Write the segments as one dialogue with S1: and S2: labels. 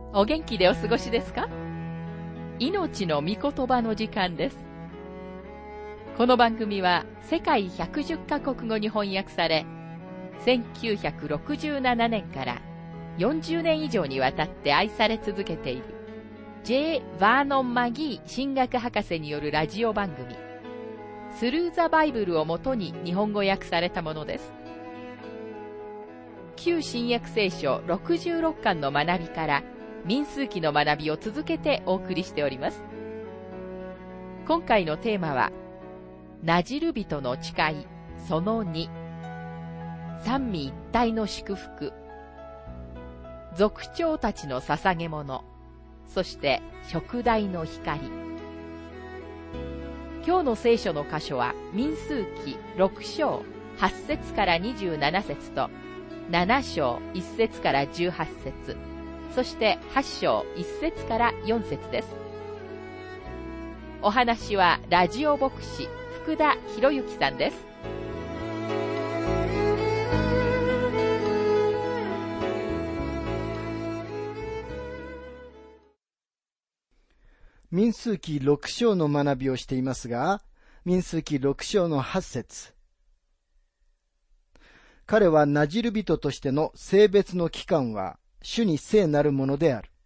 S1: お元気でお過ごしですか？命の御言葉の時間です。この番組は世界110カ国語に翻訳され、1967年から40年以上にわたって愛され続けている J. バーノン・マギー神学博士によるラジオ番組スルー・ザ・バイブルをもとに日本語訳されたものです。旧新約聖書66巻の学びから民数記の学びを続けてお送りしております。今回のテーマはなじる人の誓いその2、三位一体の祝福、族長たちの捧げ物、そして食台の光。今日の聖書の箇所は民数記6章8節から27節と7章1節から18節、そして8章1節から4節です。お話はラジオ牧師福田博之さんです。
S2: 民数記6章の学びをしていますが、民数記6章の8節。彼はなじる人としての性別の期間は主に聖なるものである。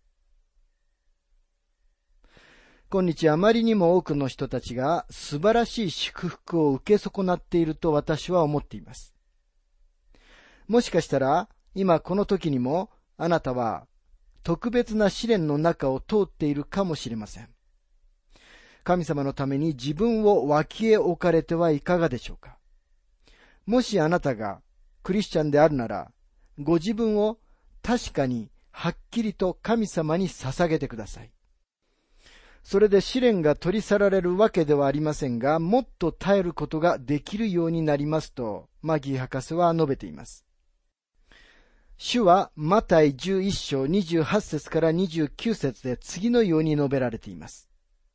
S2: 今日あまりにも多くの人たちが素晴らしい祝福を受け損なっていると私は思っています。もしかしたら今この時にもあなたは特別な試練の中を通っているかもしれません。神様のために自分を脇へ置かれてはいかがでしょうか。もしあなたがクリスチャンであるなら、ご自分を確かにはっきりと神様に捧げてください。それで試練が取り去られるわけではありませんが、もっと耐えることができるようになりますと、マギー博士は述べています。主はマタイ11章28節から29節で次のように述べられています。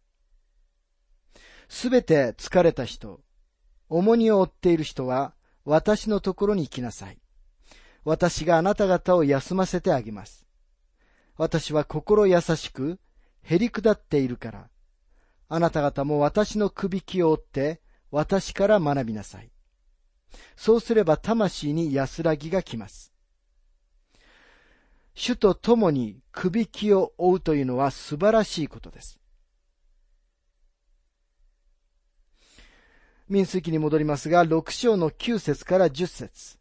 S2: すべて疲れた人、重荷を負っている人は私のところに来なさい。私があなた方を休ませてあげます。私は心優しく、へりくだっているから、あなた方も私のくびきを追って私から学びなさい。そうすれば魂に安らぎが来ます。主と共にくびきを追うというのは素晴らしいことです。民数記に戻りますが、6章の9節から10節。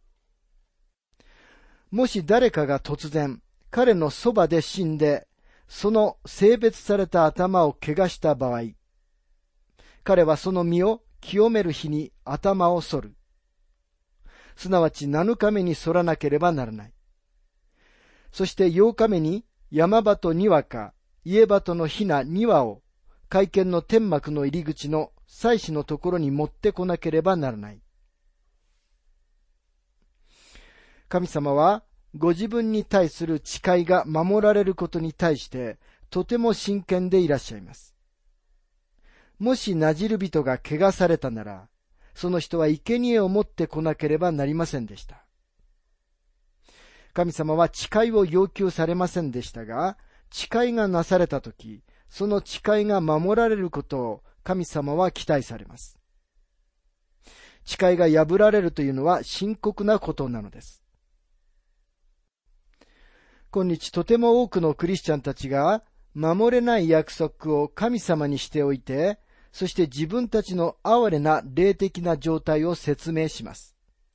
S2: もし誰かが突然、彼のそばで死んで、その性別された頭を汚した場合、彼はその身を清める日に頭を剃る。すなわち7日目に剃らなければならない。そして8日目に山鳩2羽か家鳩のひな2羽を会見の天幕の入り口の祭司のところに持ってこなければならない。神様はご自分に対する誓いが守られることに対してとても真剣でいらっしゃいます。もしなじる人が汚されたなら、その人は生贄を持ってこなければなりませんでした。神様は誓いを要求されませんでしたが、誓いがなされたとき、その誓いが守られることを神様は期待されます。誓いが破られるというのは深刻なことなのです。今日とても多くのクリスチャンたちが守れない約束を神様にしておいて、そして自分たちの哀れな霊的な状態を説明します。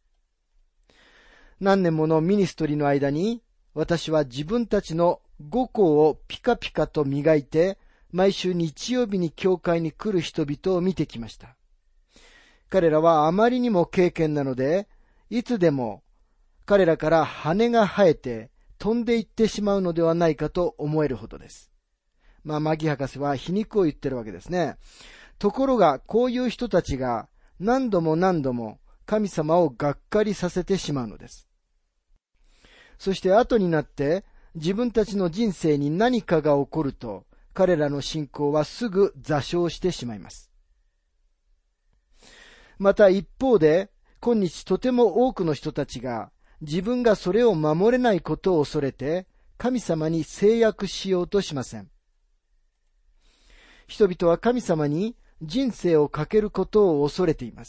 S2: 何年ものミニストリーの間に、私は自分たちの五行をピカピカと磨いて、毎週日曜日に教会に来る人々を見てきました。彼らはあまりにも敬虔なので、いつでも彼らから羽が生えて飛んでいってしまうのではないかと思えるほどです。マギ博士は皮肉を言ってるわけですね。ところがこういう人たちが何度も何度も神様をがっかりさせてしまうのです。そして後になって自分たちの人生に何かが起こると、彼らの信仰はすぐ座礁してしまいます。また一方で、今日とても多くの人たちが自分がそれを守れないことを恐れて神様に制約しようとしません。人々は神様に人生をかけることを恐れています。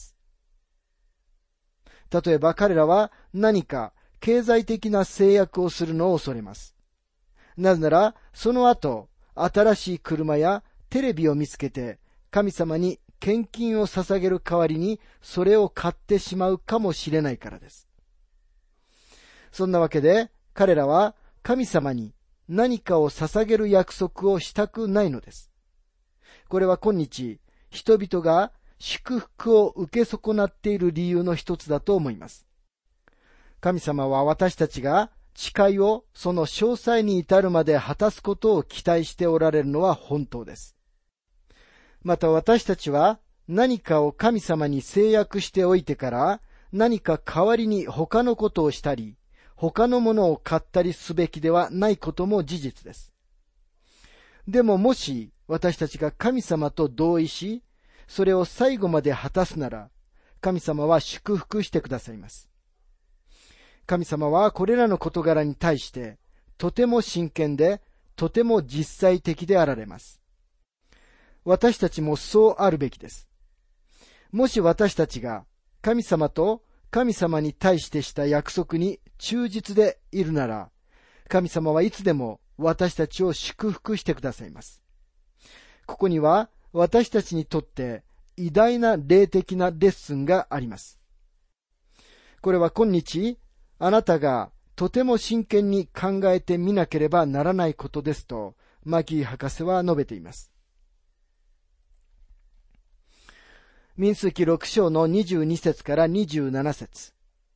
S2: 例えば彼らは何か経済的な制約をするのを恐れます。なぜなら、その後、新しい車やテレビを見つけて、神様に献金を捧げる代わりにそれを買ってしまうかもしれないからです。そんなわけで、彼らは神様に何かを捧げる約束をしたくないのです。これは今日、人々が祝福を受け損なっている理由の一つだと思います。神様は私たちが誓いをその詳細に至るまで果たすことを期待しておられるのは本当です。また私たちは何かを神様に制約しておいてから何か代わりに他のことをしたり、他のものを買ったりすべきではないことも事実です。でももし私たちが神様と同意し、それを最後まで果たすなら、神様は祝福してくださいます。神様はこれらの事柄に対して、とても真剣で、とても実際的であられます。私たちもそうあるべきです。もし私たちが神様と神様に対してした約束に忠実でいるなら、神様はいつでも私たちを祝福してくださいます。ここには私たちにとって偉大な霊的なレッスンがあります。これは今日、あなたがとても真剣に考えてみなければならないことですと、マギー博士は述べています。民数記6章の22節から27節。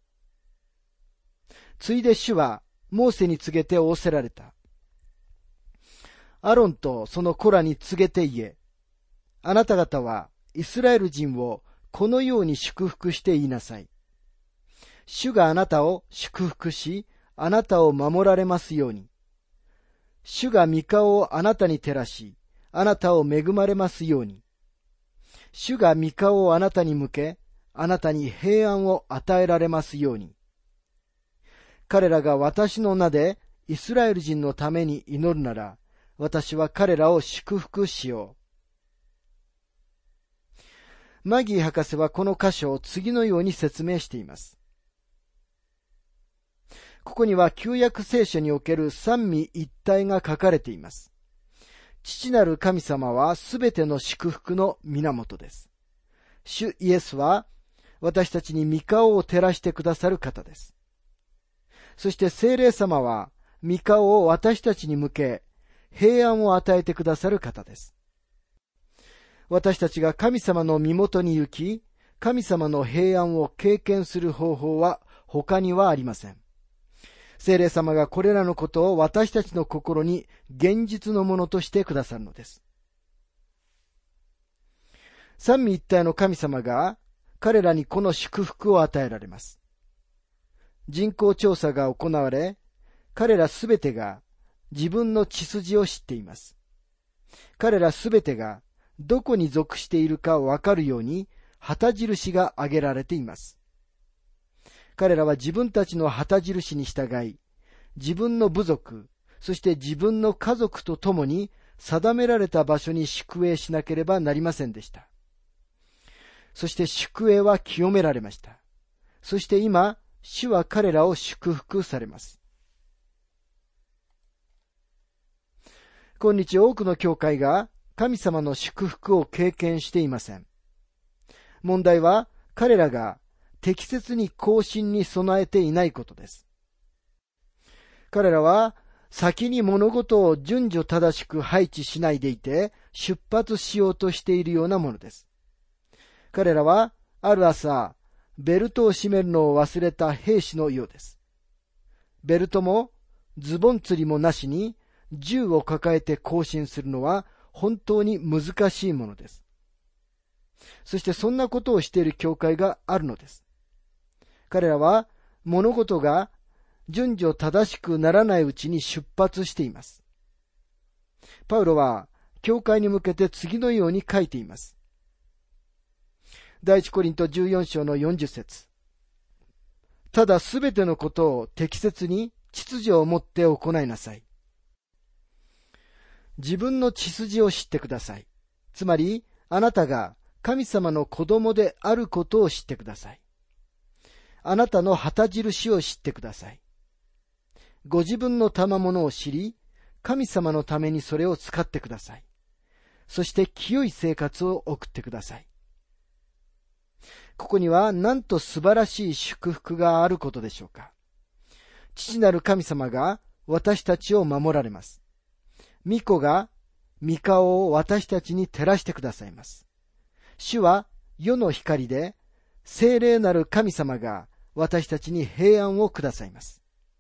S2: ついで主はモーセに告げて仰せられた。アロンとその子らに告げて言え。あなた方はイスラエル人をこのように祝福して言いなさい。主があなたを祝福し、あなたを守られますように。主が御顔をあなたに照らし、あなたを恵まれますように。主が御顔をあなたに向け、あなたに平安を与えられますように。彼らが私の名でイスラエル人のために祈るなら、私は彼らを祝福しよう。マギー博士はこの箇所を次のように説明しています。ここには旧約聖書における三位一体が書かれています。父なる神様はすべての祝福の源です。主イエスは私たちに御顔を照らしてくださる方です。そして聖霊様は御顔を私たちに向け平安を与えてくださる方です。私たちが神様の身元に行き、神様の平安を経験する方法は他にはありません。聖霊様がこれらのことを私たちの心に現実のものとしてくださるのです。三位一体の神様が彼らにこの祝福を与えられます。人口調査が行われ、彼らすべてが自分の血筋を知っています。彼らすべてがどこに属しているかわかるように旗印が挙げられています。彼らは自分たちの旗印に従い、自分の部族、そして自分の家族と共に定められた場所に宿営しなければなりませんでした。そして宿営は清められました。そして今、主は彼らを祝福されます。今日多くの教会が神様の祝福を経験していません。問題は彼らが適切に行進に備えていないことです。彼らは先に物事を順序正しく配置しないでいて出発しようとしているようなものです。彼らはある朝、ベルトを締めるのを忘れた兵士のようです。ベルトもズボン釣りもなしに銃を抱えて行進するのは本当に難しいものです。そしてそんなことをしている教会があるのです。彼らは物事が順序正しくならないうちに出発しています。パウロは教会に向けて次のように書いています。第一コリント14章の40節。ただすべてのことを適切に秩序をもって行いなさい。 自分の血筋を知ってください。つまり、あなたが神様の子供であることを知ってください。あなたの旗印を知ってください。ご自分の賜物を知り、神様のためにそれを使ってください。そして清い生活を送ってください。ここにはなんと素晴らしい祝福があることでしょうか。父なる神様が私たちを守られます。御子が御顔を私たちに照らしてくださいます。主は世の光で、聖霊なる神様が私たちに平安をくださいます。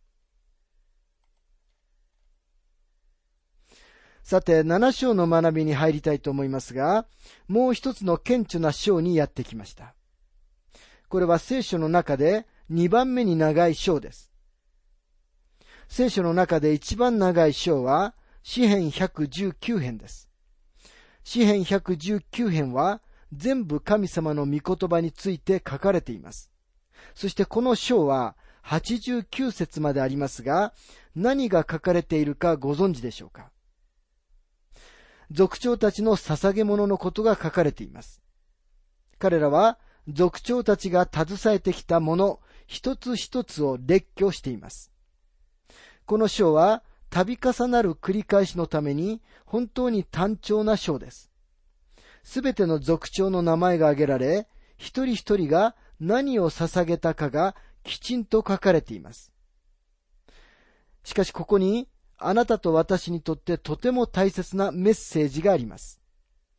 S2: さて、7章の学びに入りたいと思いますが、もう一つの顕著な章にやってきました。これは聖書の中で2番目に長い章です。聖書の中で一番長い章は、詩編119編です。詩編119編は、全部神様の御言葉について書かれています。そしてこの章は89節までありますが、何が書かれているかご存知でしょうか。族長たちの捧げ物のことが書かれています。彼らは族長たちが携えてきたもの一つ一つを列挙しています。この章は度重なる繰り返しのために本当に単調な章です。すべての族長の名前が挙げられ、一人一人が何を捧げたかがきちんと書かれています。しかしここにあなたと私にとってとても大切なメッセージがあります。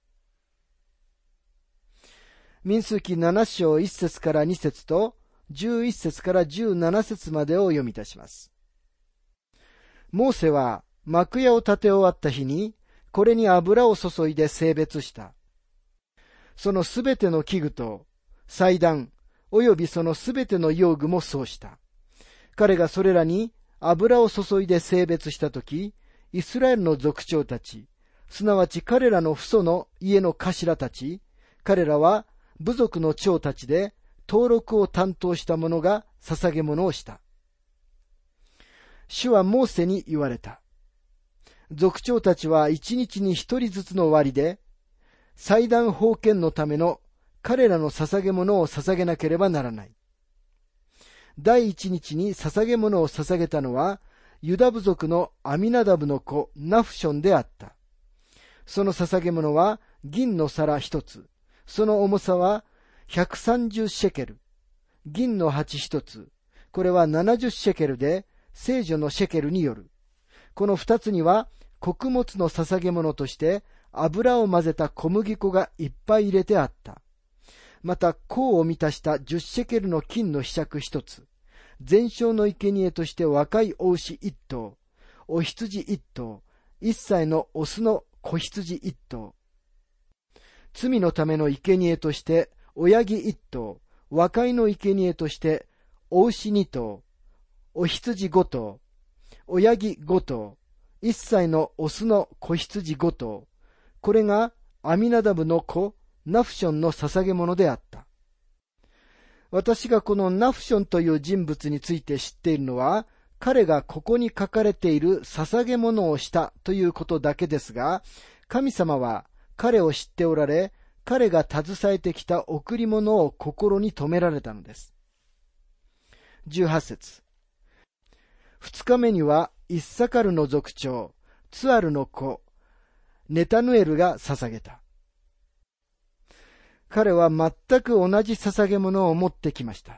S2: 民数記7章1節から2節と11節から17節までを読み出します。モーセは幕屋を建て終わった日にこれに油を注いで聖別した。そのすべての器具と祭壇およびそのすべての用具もそうした。彼がそれらに油を注いで聖別したとき、イスラエルの族長たち、すなわち彼らの父祖の家の頭たち、彼らは部族の長たちで登録を担当した者が捧げ物をした。主はモーセに言われた。族長たちは一日に一人ずつの割で、祭壇奉献のための彼らの捧げ物を捧げなければならない。第一日に捧げ物を捧げたのは、ユダ部族のアミナダブの子ナフションであった。その捧げ物は銀の皿一つ、その重さは130シェケル、銀の鉢一つ、これは70シェケルで、聖女のシェケルによる。この二つには、穀物の捧げ物として、油を混ぜた小麦粉がいっぱい入れてあった。また、甲を満たした10シェケルの金の柄杓一つ、全焼の生贄として若いお牛一頭、お羊一頭、一歳のオスの子羊一頭、罪のための生贄として親木一頭、和解の生贄としてお牛二頭、お羊五頭、親木五頭、一歳のオスの子羊五頭、これがアミナダブの子ナフションの捧げ物であった。私がこのナフションという人物について知っているのは、彼がここに書かれている捧げ物をしたということだけですが、神様は彼を知っておられ、彼が携えてきた贈り物を心に留められたのです。18節。2日目にはイッサカルの族長、ツアルの子、ネタヌエルが捧げた。彼は全く同じ捧げ物を持ってきました。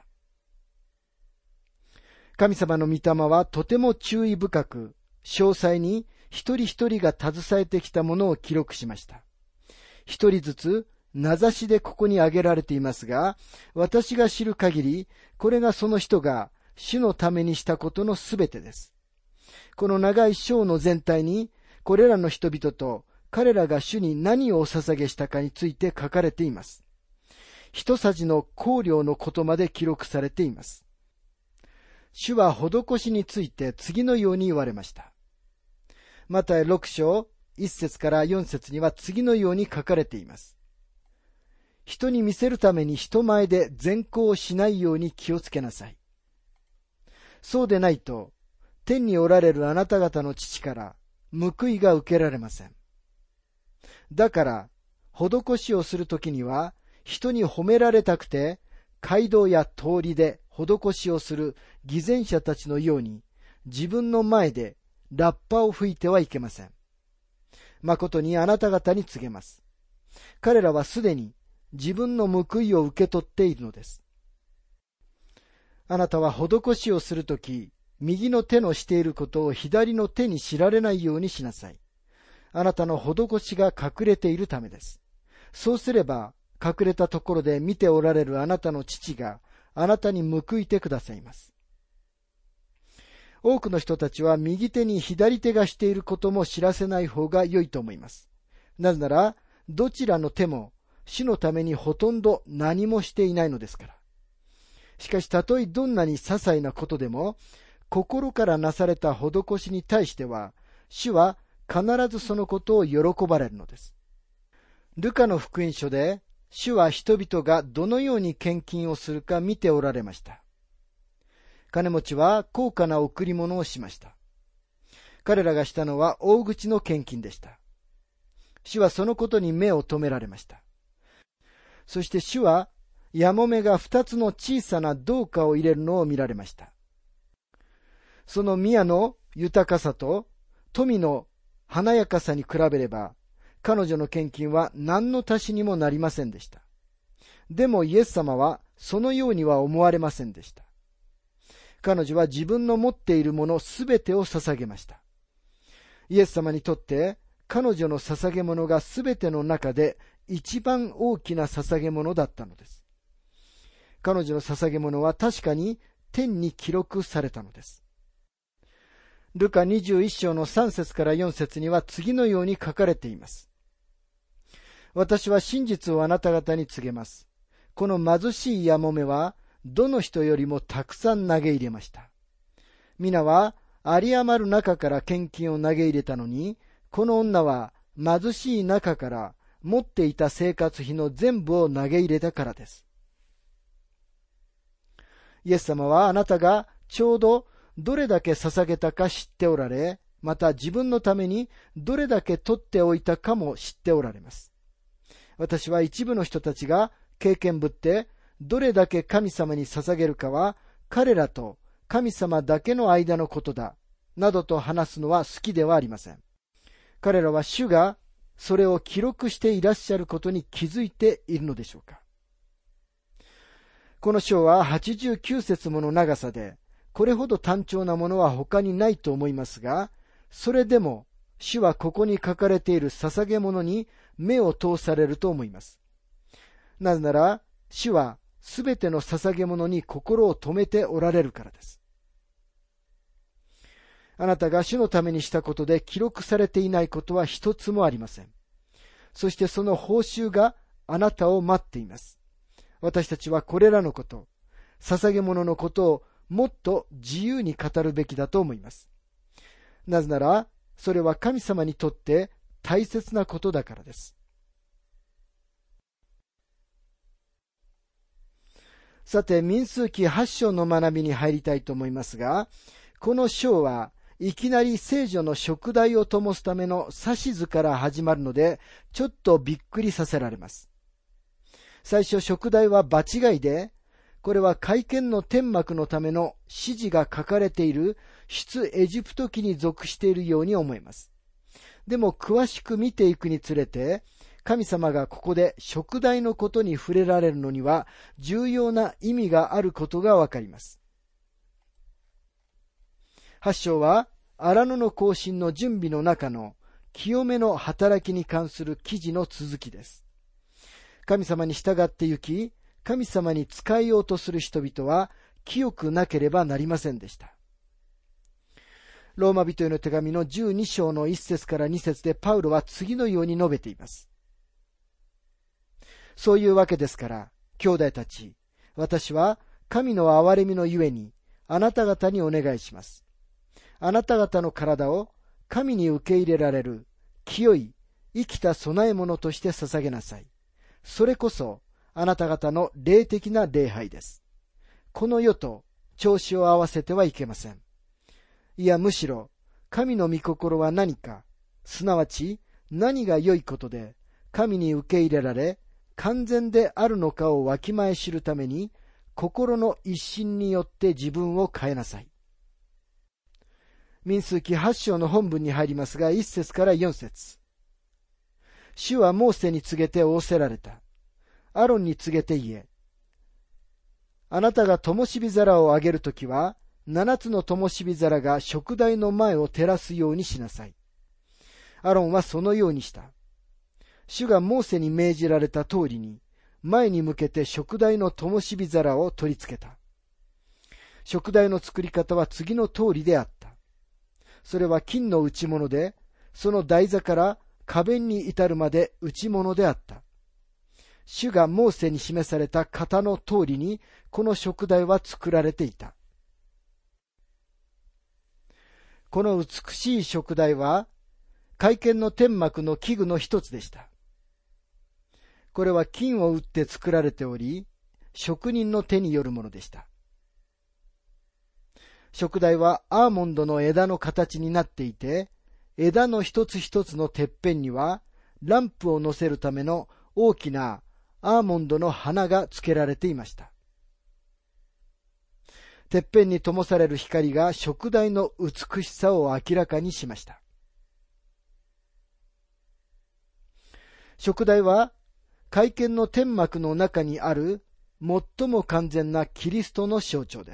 S2: 神様の御霊はとても注意深く、詳細に一人一人が携えてきたものを記録しました。一人ずつ名指しでここに挙げられていますが、私が知る限り、これがその人が主のためにしたことのすべてです。この長い章の全体に、これらの人々と彼らが主に何をお捧げしたかについて書かれています。一さじの香料のことまで記録されています。主は施しについて次のように言われました。マタイ6章1節から4節には次のように書かれています。人に見せるために人前で善行をしないように気をつけなさい。そうでないと、天におられるあなた方の父から報いが受けられません。だから、施しをするときには、人に褒められたくて、街道や通りで施しをする偽善者たちのように、自分の前でラッパを吹いてはいけません。誠にあなた方に告げます。彼らはすでに自分の報いを受け取っているのです。あなたは施しをするとき、右の手のしていることを左の手に知られないようにしなさい。あなたの施しが隠れているためです。そうすれば、隠れたところで見ておられるあなたの父があなたに報いてくださいます。多くの人たちは右手に左手がしていることも知らせない方が良いと思います。なぜなら、どちらの手も主のためにほとんど何もしていないのですから。しかし、たとえどんなに些細なことでも、心からなされた施しに対しては、主は必ずそのことを喜ばれるのです。ルカの福音書で、主は人々がどのように献金をするか見ておられました。金持ちは高価な贈り物をしました。彼らがしたのは大口の献金でした。主はそのことに目を留められました。そして主は、やもめが2つの小さな銅貨を入れるのを見られました。その宮の豊かさと富の華やかさに比べれば、彼女の献金は何の足しにもなりませんでした。でもイエス様はそのようには思われませんでした。彼女は自分の持っているものすべてを捧げました。イエス様にとって彼女の捧げ物がすべての中で一番大きな捧げ物だったのです。彼女の捧げ物は確かに天に記録されたのです。ルカ21章の3節から4節には次のように書かれています。私は真実をあなた方に告げます。この貧しいやもめはどの人よりもたくさん投げ入れました。皆は有り余る中から献金を投げ入れたのに、この女は貧しい中から持っていた生活費の全部を投げ入れたからです。イエス様はあなたがちょうどどれだけ捧げたか知っておられ、また自分のためにどれだけ取っておいたかも知っておられます。私は一部の人たちが経験ぶってどれだけ神様に捧げるかは彼らと神様だけの間のことだ、などと話すのは好きではありません。彼らは主がそれを記録していらっしゃることに気づいているのでしょうか。この章は89節もの長さで、これほど単調なものは他にないと思いますが、それでも主はここに書かれている捧げ物に目を通されると思います。なぜなら、主はすべての捧げ物に心を留めておられるからです。あなたが主のためにしたことで記録されていないことは一つもありません。そしてその報酬があなたを待っています。私たちはこれらのこと、捧げ物のことをもっと自由に語るべきだと思います。なぜなら、それは神様にとって大切なことだからです。さて、民数記8章の学びに入りたいと思いますが、この章はいきなり聖女の燭台を灯すための指図から始まるので、ちょっとびっくりさせられます。最初、燭台は場違いで、これは会見の天幕のための指示が書かれている出エジプト記に属しているように思えます。でも詳しく見ていくにつれて、神様がここで燭台のことに触れられるのには重要な意味があることがわかります。8章は荒野の行進の準備の中の清めの働きに関する記事の続きです。神様に従って行き、神様に仕えようとする人々は清くなければなりませんでした。ローマ人への手紙の12章の1節から2節でパウロは次のように述べています。そういうわけですから、兄弟たち、私は神の憐れみのゆえにあなた方にお願いします。あなた方の体を神に受け入れられる清い生きた供え物として捧げなさい。それこそあなた方の霊的な礼拝です。この世と調子を合わせてはいけません。いや、むしろ神の御心は何か、すなわち何が良いことで、神に受け入れられ、完全であるのかをわきまえ知るために、心の一心によって自分を変えなさい。民数記8章の本文に入りますが、1節から4節。主はモーセに告げて仰せられた。アロンに告げて言え。あなたが灯火皿をあげるときは、7つの灯火皿が食台の前を照らすようにしなさい。アロンはそのようにした。主がモーセに命じられた通りに、前に向けて食台の灯火皿を取り付けた。食台の作り方は次の通りであった。それは金の打物で、その台座から壁に至るまで打物であった。主がモーセに示された型の通りに、この食台は作られていた。この美しい食台は、会見の天幕の器具の一つでした。これは金を打って作られており、職人の手によるものでした。食台はアーモンドの枝の形になっていて、枝の一つ一つのてっぺんには、ランプを乗せるための大きなアーモンドの花が付けられていました。てっぺんに灯される光が食台の美しさを明らかにしました。食台は、会見の天幕の中にある最も完全なキリストの象徴です。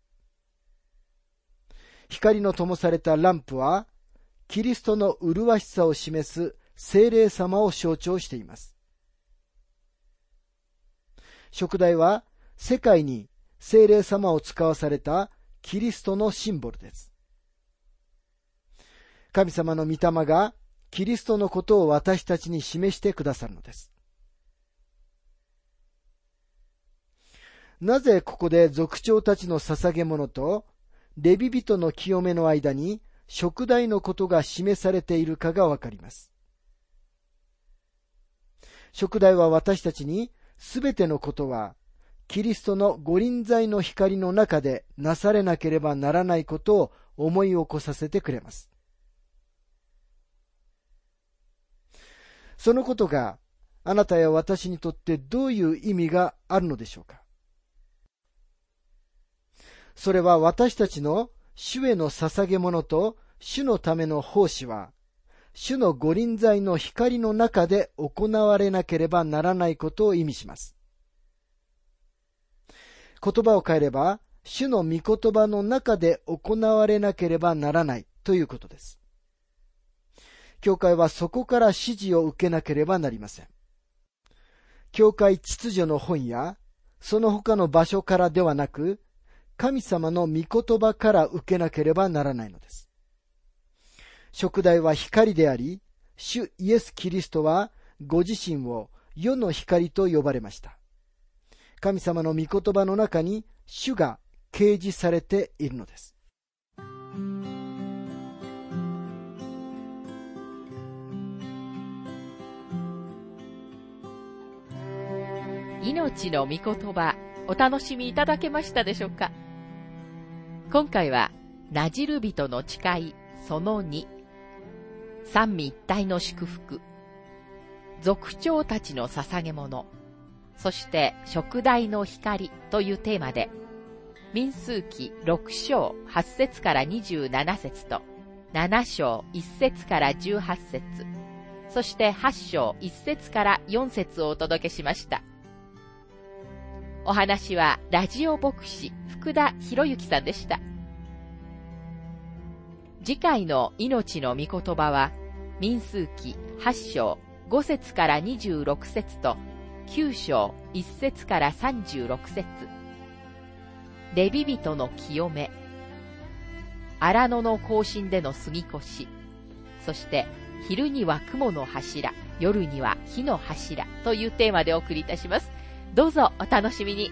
S2: 光の灯されたランプは、キリストの麗しさを示す聖霊様を象徴しています。食台は、世界に聖霊様を使わされたキリストのシンボルです。神様の御霊がキリストのことを私たちに示してくださるのです。なぜここで族長たちの捧げ物とレビ人の清めの間に食台のことが示されているかがわかります。食台は私たちにすべてのことはキリストの御臨在の光の中でなされなければならないことを思い起こさせてくれます。そのことがあなたや私にとってどういう意味があるのでしょうか。それは私たちの主への捧げ物と主のための奉仕は、主の御臨在の光の中で行われなければならないことを意味します。言葉を変えれば、主の御言葉の中で行われなければならないということです。教会はそこから指示を受けなければなりません。教会秩序の本や、その他の場所からではなく、神様の御言葉から受けなければならないのです。食台は光であり、主イエス・キリストはご自身を世の光と呼ばれました。神様の御言葉の中に主が掲示されているのです。
S1: 命の御言葉、お楽しみいただけましたでしょうか。今回は、なじる人の誓いその2、三位一体の祝福、族長たちの捧げ物、そして食台の光というテーマで、民数記6章8節から27節と、7章1節から18節、そして8章1節から4節をお届けしました。お話はラジオ牧師福田博之さんでした。次回の命の御言葉は、民数記8章5節から26節と9章1節から36節、レビ人の清め、荒野の行進での杉越、そして昼には雲の柱、夜には火の柱というテーマでお送りいたします。どうぞお楽しみに。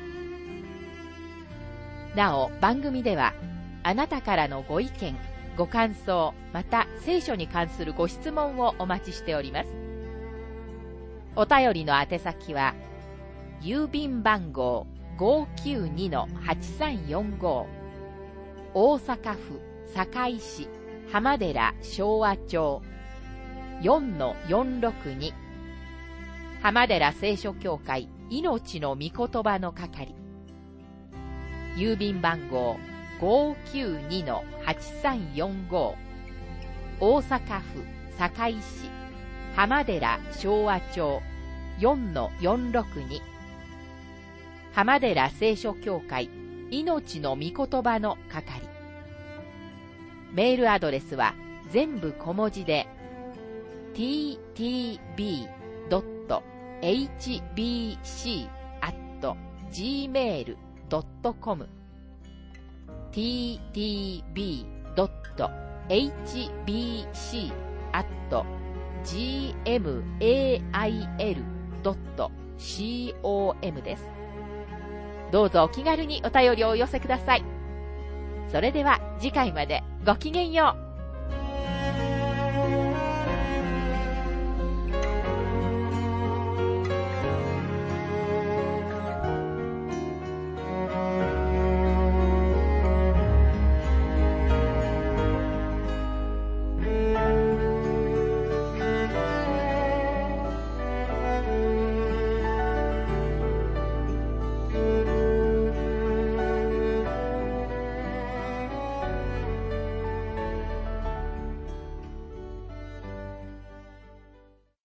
S1: なお、番組ではあなたからのご意見、ご感想、また聖書に関するご質問をお待ちしております。お便りの宛先は、郵便番号 592-8345 大阪府堺市浜寺昭和町 4-462 浜寺聖書協会命の御言葉の係。郵便番号 592-8345 大阪府堺市浜寺昭和町 4-462 浜寺聖書協会命の御言葉の係。メールアドレスは全部小文字で ttb.hbc@gmail.com ttb.hbc@gmail.com です。どうぞお気軽にお便りをお寄せください。それでは次回までごきげんよう。